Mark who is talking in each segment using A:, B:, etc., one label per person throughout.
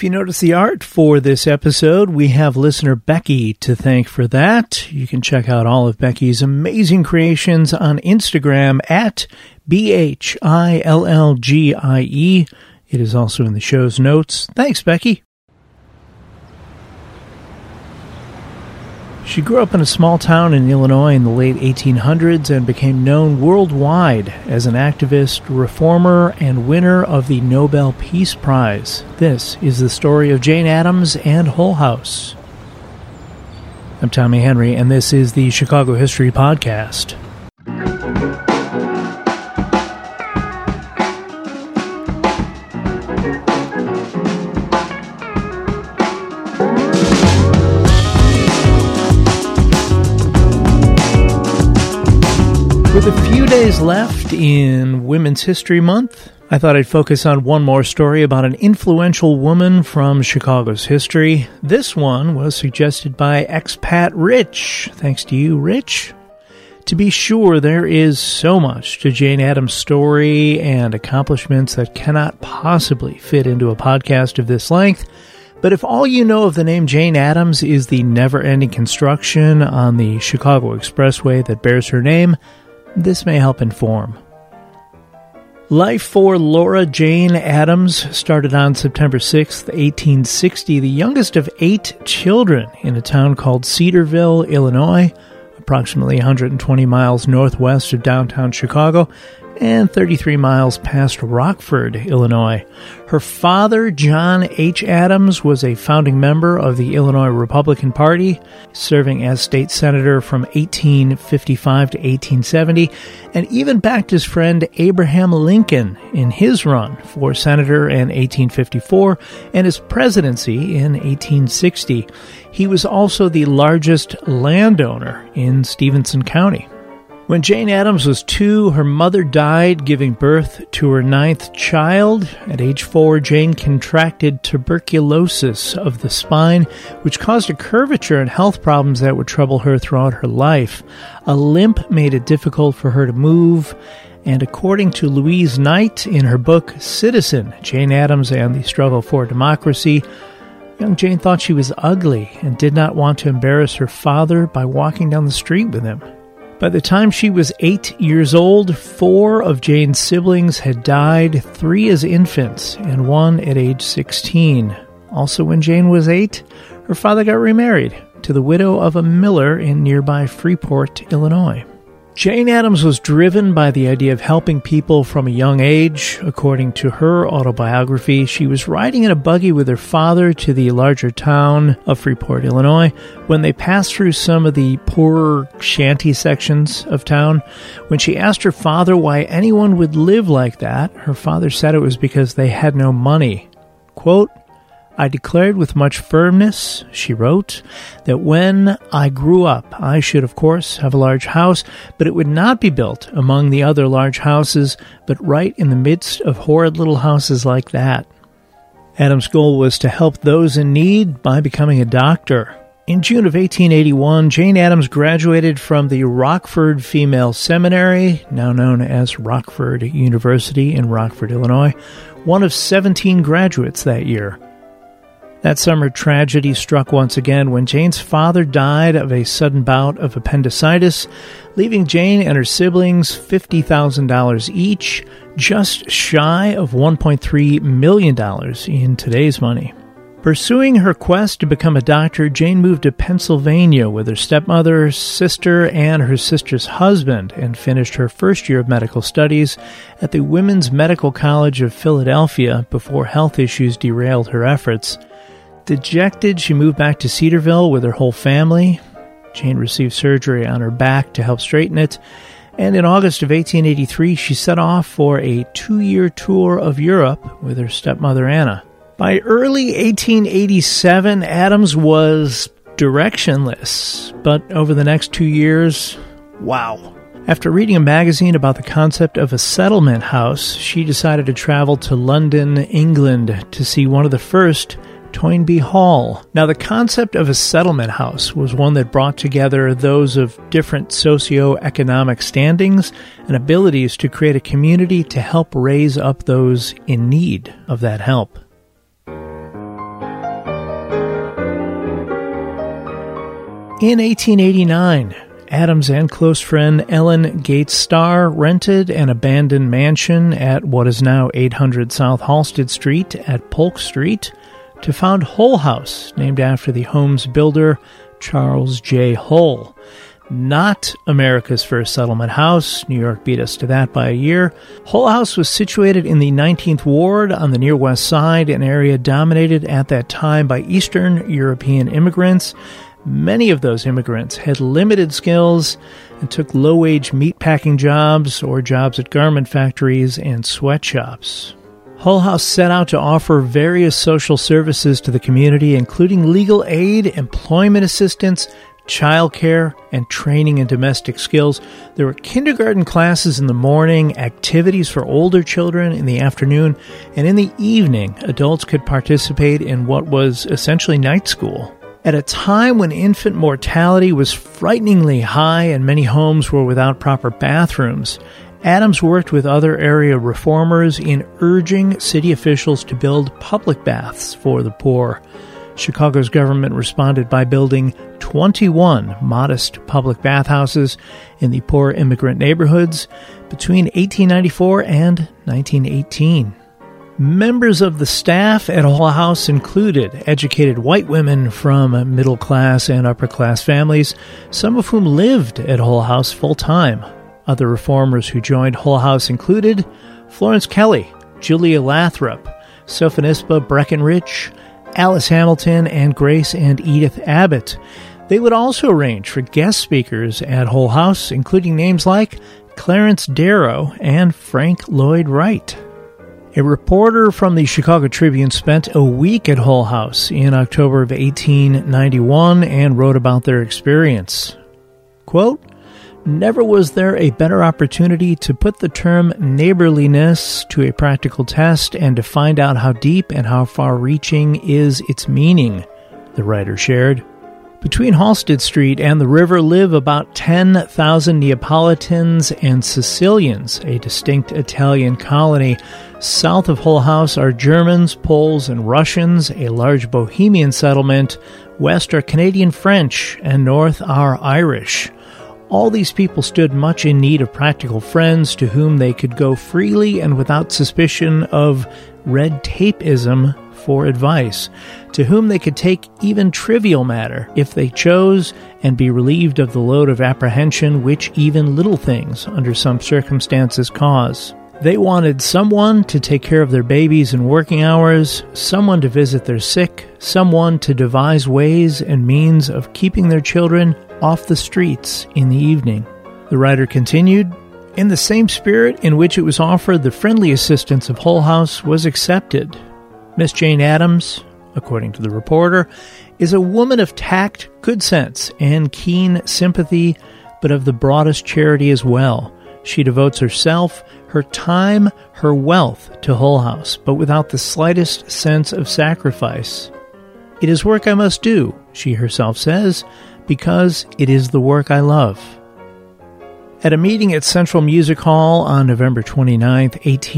A: If you notice the art for this episode, we have listener Becky to thank for that. You can check out all of Becky's amazing creations on Instagram at BHILLGIE. It is also in the show's notes. Thanks, Becky. She grew up in a small town in Illinois in the late 1800s and became known worldwide as an activist, reformer, and winner of the Nobel Peace Prize. This is the story of Jane Addams and Hull House. I'm Tommy Henry, and this is the Chicago History Podcast. With a few days left in Women's History Month, I thought I'd focus on one more story about an influential woman from Chicago's history. This one was suggested by expat Rich. Thanks to you, Rich. To be sure, there is so much to Jane Addams' story and accomplishments that cannot possibly fit into a podcast of this length. But if all you know of the name Jane Addams is the never-ending construction on the Chicago Expressway that bears her name, this may help inform. Life for Laura Jane Addams started on September 6, 1860, the youngest of 8 children in a town called Cedarville, Illinois, approximately 120 miles northwest of downtown Chicago and 33 miles past Rockford, Illinois. Her father, John H. Addams, was a founding member of the Illinois Republican Party, serving as state senator from 1855 to 1870, and even backed his friend Abraham Lincoln in his run for senator in 1854 and his presidency in 1860. He was also the largest landowner in Stephenson County. When Jane Addams was 2, her mother died, giving birth to her 9th child. At age 4, Jane contracted tuberculosis of the spine, which caused a curvature and health problems that would trouble her throughout her life. A limp made it difficult for her to move, and according to Louise Knight in her book Citizen, Jane Addams and the Struggle for Democracy, young Jane thought she was ugly and did not want to embarrass her father by walking down the street with him. By the time she was 8 years old, 4 of Jane's siblings had died, 3 as infants, and 1 at age 16. Also, when Jane was 8, her father got remarried to the widow of a miller in nearby Freeport, Illinois. Jane Addams was driven by the idea of helping people from a young age. According to her autobiography, she was riding in a buggy with her father to the larger town of Freeport, Illinois. When they passed through some of the poorer shanty sections of town, when she asked her father why anyone would live like that, her father said it was because they had no money. Quote, "I declared with much firmness," she wrote, "that when I grew up, I should, of course, have a large house, but it would not be built among the other large houses, but right in the midst of horrid little houses like that." Addams' goal was to help those in need by becoming a doctor. In June of 1881, Jane Addams graduated from the Rockford Female Seminary, now known as Rockford University in Rockford, Illinois, one of 17 graduates that year. That summer, tragedy struck once again when Jane's father died of a sudden bout of appendicitis, leaving Jane and her siblings $50,000 each, just shy of $1.3 million in today's money. Pursuing her quest to become a doctor, Jane moved to Pennsylvania with her stepmother, sister, and her sister's husband, and finished her first year of medical studies at the Women's Medical College of Philadelphia before health issues derailed her efforts. Dejected, she moved back to Cedarville with her whole family. Jane received surgery on her back to help straighten it, and in August of 1883, she set off for a 2-year tour of Europe with her stepmother Anna. By early 1887, Addams was directionless, but over the next 2 years, wow. After reading a magazine about the concept of a settlement house, she decided to travel to London, England, to see one of the first, Toynbee Hall. Now, the concept of a settlement house was one that brought together those of different socio-economic standings and abilities to create a community to help raise up those in need of that help. In 1889, Adams and close friend Ellen Gates Starr rented an abandoned mansion at what is now 800 South Halsted Street at Polk Street to found Hull House, named after the home's builder, Charles J. Hull. Not America's first settlement house. New York beat us to that by a year. Hull House was situated in the 19th Ward on the near west side, an area dominated at that time by Eastern European immigrants. Many of those immigrants had limited skills and took low-wage meatpacking jobs or jobs at garment factories and sweatshops. Hull House set out to offer various social services to the community, including legal aid, employment assistance, childcare, and training in domestic skills. There were kindergarten classes in the morning, activities for older children in the afternoon, and in the evening, adults could participate in what was essentially night school. At a time when infant mortality was frighteningly high and many homes were without proper bathrooms, Adams worked with other area reformers in urging city officials to build public baths for the poor. Chicago's government responded by building 21 modest public bathhouses in the poor immigrant neighborhoods between 1894 and 1918. Members of the staff at Hull House included educated white women from middle-class and upper-class families, some of whom lived at Hull House full-time. Other reformers who joined Hull House included Florence Kelley, Julia Lathrop, Sophonisba Breckenridge, Alice Hamilton, and Grace and Edith Abbott. They would also arrange for guest speakers at Hull House, including names like Clarence Darrow and Frank Lloyd Wright. A reporter from the Chicago Tribune spent a week at Hull House in October of 1891 and wrote about their experience. Quote, "Never was there a better opportunity to put the term neighborliness to a practical test and to find out how deep and how far-reaching is its meaning," the writer shared. Between Halsted Street and the river live about 10,000 Neapolitans and Sicilians, a distinct Italian colony. South of Hull House are Germans, Poles, and Russians, a large Bohemian settlement. West are Canadian French, and north are Irish. All these people stood much in need of practical friends to whom they could go freely and without suspicion of red tapeism for advice, to whom they could take even trivial matter if they chose and be relieved of the load of apprehension which even little things under some circumstances cause. They wanted someone to take care of their babies in working hours, someone to visit their sick, someone to devise ways and means of keeping their children off the streets in the evening. The writer continued, "In the same spirit in which it was offered, the friendly assistance of Hull House was accepted. Miss Jane Addams, according to the reporter, is a woman of tact, good sense, and keen sympathy, but of the broadest charity as well. She devotes herself, her time, her wealth to Hull House, but without the slightest sense of sacrifice. It is work I must do," she herself says, "because it is the work I love." At a meeting at Central Music Hall on November 29,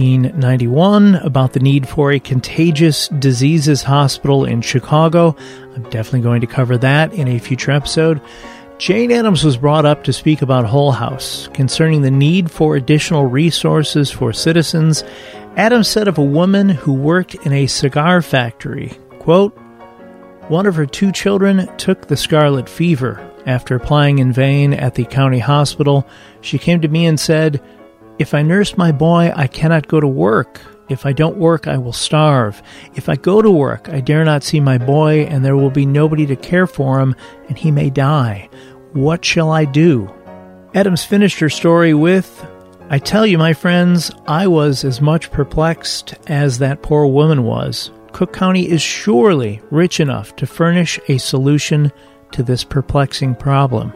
A: 1891, about the need for a contagious diseases hospital in Chicago, I'm definitely going to cover that in a future episode, Jane Addams was brought up to speak about Hull House. Concerning the need for additional resources for citizens, Addams said of a woman who worked in a cigar factory, quote, "One of her 2 children took the scarlet fever. After applying in vain at the county hospital, she came to me and said, 'If I nurse my boy, I cannot go to work. If I don't work, I will starve. If I go to work, I dare not see my boy, and there will be nobody to care for him, and he may die. What shall I do?'" Addams finished her story with, "I tell you, my friends, I was as much perplexed as that poor woman was. Cook County is surely rich enough to furnish a solution to this perplexing problem."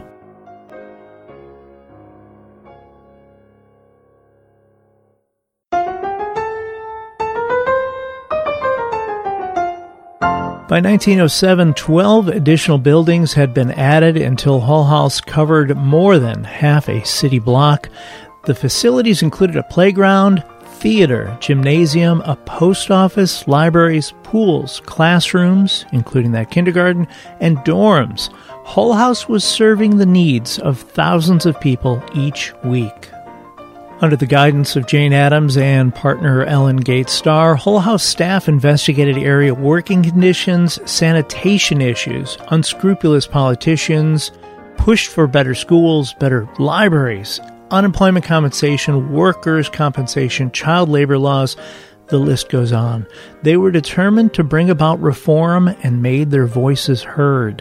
A: By 1907, 12 additional buildings had been added until Hull House covered more than half a city block. The facilities included a playground, theater, gymnasium, a post office, libraries, pools, classrooms, including that kindergarten, and dorms. Hull House was serving the needs of thousands of people each week. Under the guidance of Jane Addams and partner Ellen Gates Starr, Hull House staff investigated area working conditions, sanitation issues, unscrupulous politicians, pushed for better schools, better libraries, unemployment compensation, workers' compensation, child labor laws. The list goes on. They were determined to bring about reform and made their voices heard.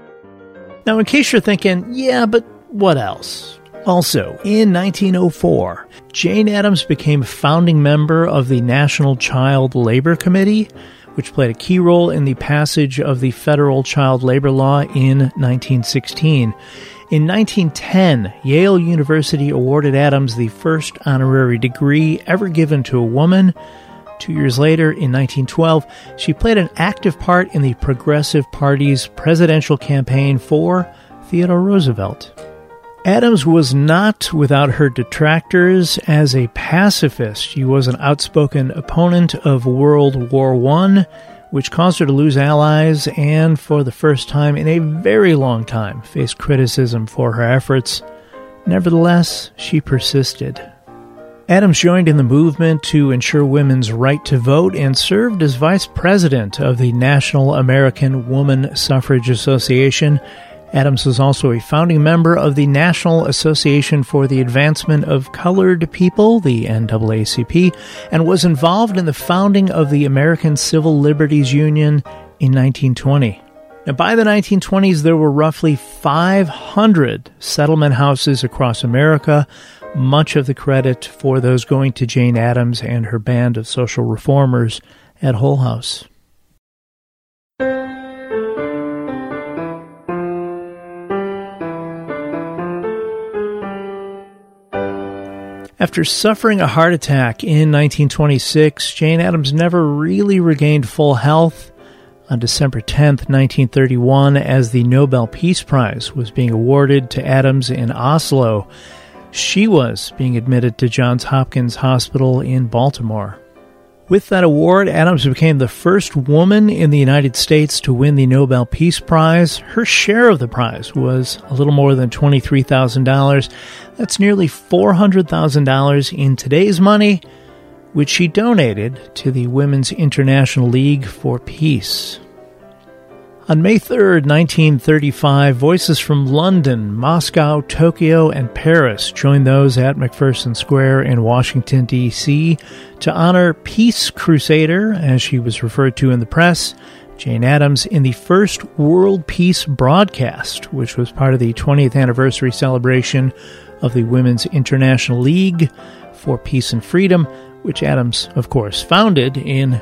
A: Now, in case you're thinking, yeah, but what else? Also, in 1904, Jane Addams became a founding member of the National Child Labor Committee, which played a key role in the passage of the federal child labor law in 1916. In 1910, Yale University awarded Addams the first honorary degree ever given to a woman. 2 years later, in 1912, she played an active part in the Progressive Party's presidential campaign for Theodore Roosevelt. Addams was not without her detractors. As a pacifist, she was an outspoken opponent of World War I, which caused her to lose allies and, for the first time in a very long time, faced criticism for her efforts. Nevertheless, she persisted. Addams joined in the movement to ensure women's right to vote and served as vice president of the National American Woman Suffrage Association. Addams was also a founding member of the National Association for the Advancement of Colored People, the NAACP, and was involved in the founding of the American Civil Liberties Union in 1920. Now, by the 1920s, there were roughly 500 settlement houses across America, much of the credit for those going to Jane Addams and her band of social reformers at Hull House. After suffering a heart attack in 1926, Jane Addams never really regained full health. On December 10, 1931, as the Nobel Peace Prize was being awarded to Addams in Oslo, she was being admitted to Johns Hopkins Hospital in Baltimore. With that award, Addams became the first woman in the United States to win the Nobel Peace Prize. Her share of the prize was a little more than $23,000. That's nearly $400,000 in today's money, which she donated to the Women's International League for Peace. On May 3, 1935, voices from London, Moscow, Tokyo, and Paris joined those at McPherson Square in Washington, D.C. to honor Peace Crusader, as she was referred to in the press, Jane Addams, in the first World Peace broadcast, which was part of the 20th anniversary celebration of the Women's International League for Peace and Freedom, which Addams, of course, founded in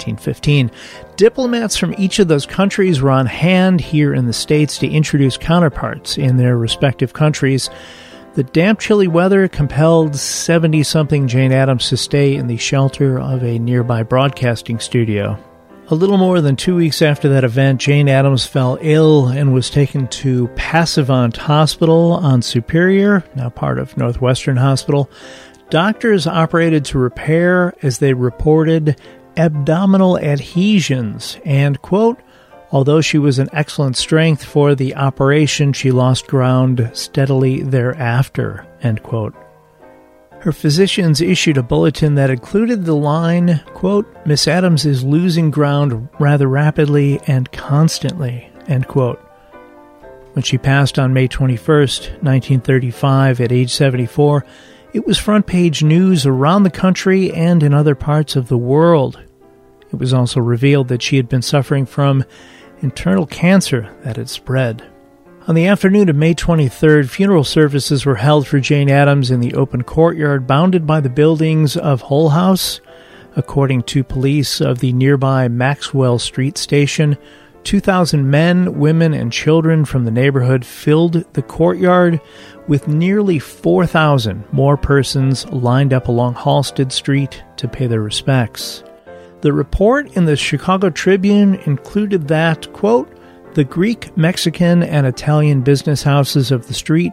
A: 1915. Diplomats from each of those countries were on hand here in the States to introduce counterparts in their respective countries. The damp, chilly weather compelled 70-something Jane Addams to stay in the shelter of a nearby broadcasting studio. A little more than 2 weeks after that event, Jane Addams fell ill and was taken to Passavant Hospital on Superior, now part of Northwestern Hospital. Doctors operated to repair, as they reported, abdominal adhesions, and, quote, although she was in excellent strength for the operation, she lost ground steadily thereafter, end quote. Her physicians issued a bulletin that included the line, quote, Miss Addams is losing ground rather rapidly and constantly, end quote. When she passed on May 21st, 1935, at age 74, it was front-page news around the country and in other parts of the world. It was also revealed that she had been suffering from internal cancer that had spread. On the afternoon of May 23rd, funeral services were held for Jane Addams in the open courtyard bounded by the buildings of Hull House. According to police of the nearby Maxwell Street station, 2,000 men, women, and children from the neighborhood filled the courtyard, with nearly 4,000 more persons lined up along Halsted Street to pay their respects. The report in the Chicago Tribune included that, quote, the Greek, Mexican, and Italian business houses of the street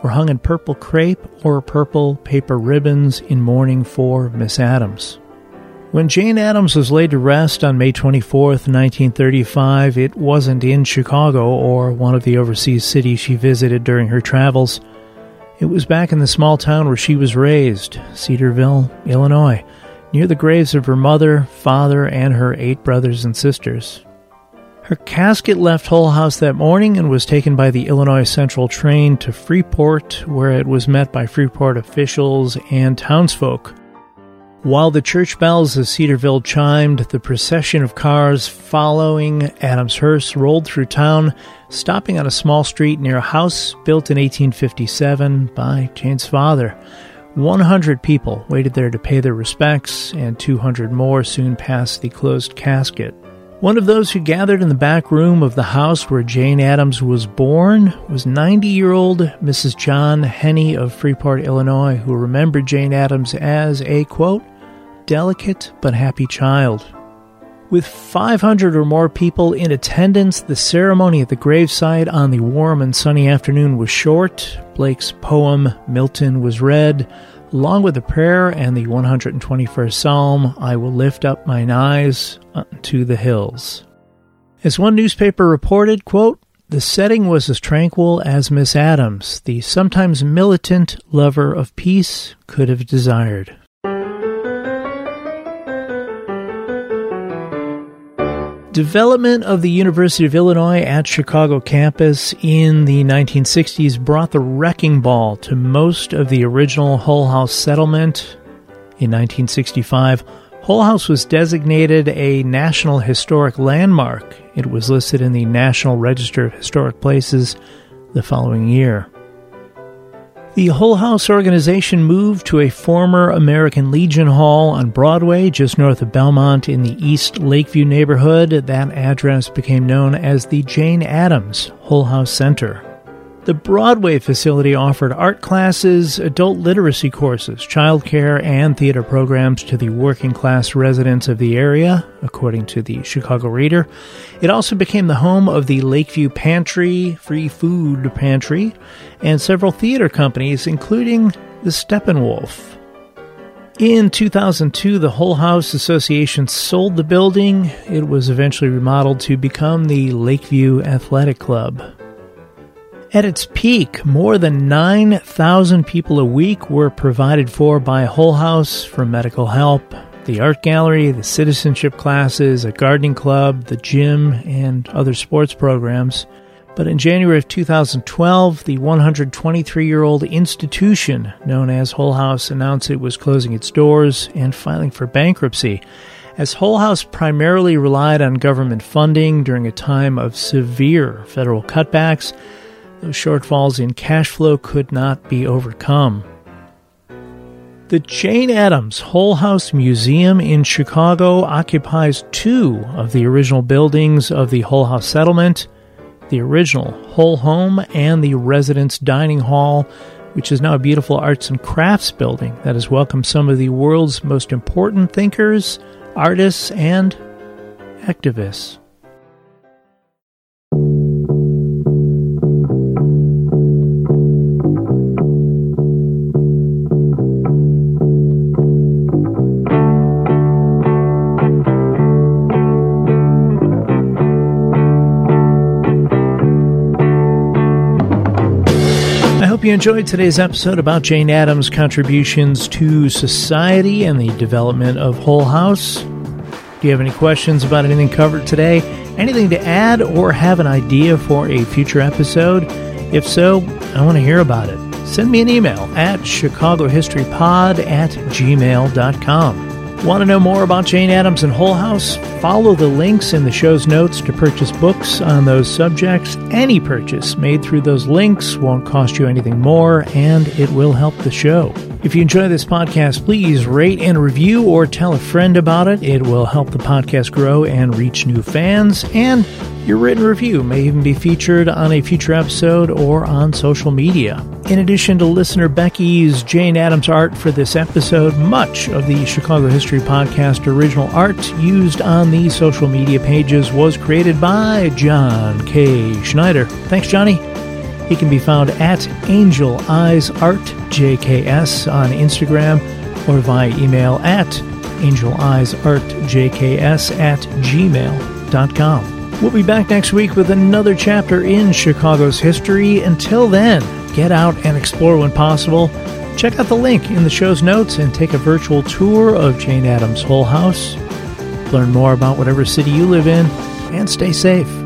A: were hung in purple crepe or purple paper ribbons in mourning for Miss Addams. When Jane Addams was laid to rest on May 24th, 1935, it wasn't in Chicago or one of the overseas cities she visited during her travels. It was back in the small town where she was raised, Cedarville, Illinois, near the graves of her mother, father, and her 8 brothers and sisters. Her casket left Hull House that morning and was taken by the Illinois Central train to Freeport, where it was met by Freeport officials and townsfolk. While the church bells of Cedarville chimed, the procession of cars following Addams' hearse rolled through town, stopping on a small street near a house built in 1857 by Jane's father. 100 people waited there to pay their respects, and 200 more soon passed the closed casket. One of those who gathered in the back room of the house where Jane Addams was born was 90-year-old Mrs. John Henney of Freeport, Illinois, who remembered Jane Addams as a, quote, delicate but happy child. With 500 or more people in attendance, the ceremony at the graveside on the warm and sunny afternoon was short. Blake's poem, Milton, was read, along with the prayer and the 121st Psalm, I will lift up mine eyes unto the hills. As one newspaper reported, quote, the setting was as tranquil as Miss Addams, the sometimes militant lover of peace, could have desired. Development of the University of Illinois at Chicago campus in the 1960s brought the wrecking ball to most of the original Hull House settlement. In 1965, Hull House was designated a National Historic Landmark. It was listed in the National Register of Historic Places the following year. The Hull House organization moved to a former American Legion Hall on Broadway, just north of Belmont in the East Lakeview neighborhood. That address became known as the Jane Addams Hull House Center. The Broadway facility offered art classes, adult literacy courses, childcare, and theater programs to the working-class residents of the area, according to the Chicago Reader. It also became the home of the Lakeview Pantry, free food pantry, and several theater companies, including the Steppenwolf. In 2002, the Hull House Association sold the building. It was eventually remodeled to become the Lakeview Athletic Club. At its peak, more than 9,000 people a week were provided for by Hull House for medical help, the art gallery, the citizenship classes, a gardening club, the gym, and other sports programs. But in January of 2012, the 123-year-old institution known as Hull House announced it was closing its doors and filing for bankruptcy. As Hull House primarily relied on government funding during a time of severe federal cutbacks, those shortfalls in cash flow could not be overcome. The Jane Addams Hull House Museum in Chicago occupies 2 of the original buildings of the Hull House settlement, the original Hull Home and the Residence Dining Hall, which is now a beautiful arts and crafts building that has welcomed some of the world's most important thinkers, artists, and activists. Hope you enjoyed today's episode about Jane Addams' contributions to society and the development of Hull House. Do you have any questions about anything covered today? Anything to add or have an idea for a future episode? If so, I want to hear about it. Send me an email at chicagohistorypod@gmail.com. Want to know more about Jane Addams and Hull House? Follow the links in the show's notes to purchase books on those subjects. Any purchase made through those links won't cost you anything more, and it will help the show. If you enjoy this podcast, please rate and review or tell a friend about it. It will help the podcast grow and reach new fans, and your written review may even be featured on a future episode or on social media. In addition to listener Becky's Jane Addams art for this episode, much of the Chicago History Podcast original art used on the social media pages was created by John K. Schneider. Thanks, Johnny. He can be found at Angel Eyes Art JKS on Instagram or via email at angeleyesartjks@gmail.com. We'll be back next week with another chapter in Chicago's history. Until then, get out and explore when possible. Check out the link in the show's notes and take a virtual tour of Jane Addams' Hull House. Learn more about whatever city you live in, and stay safe.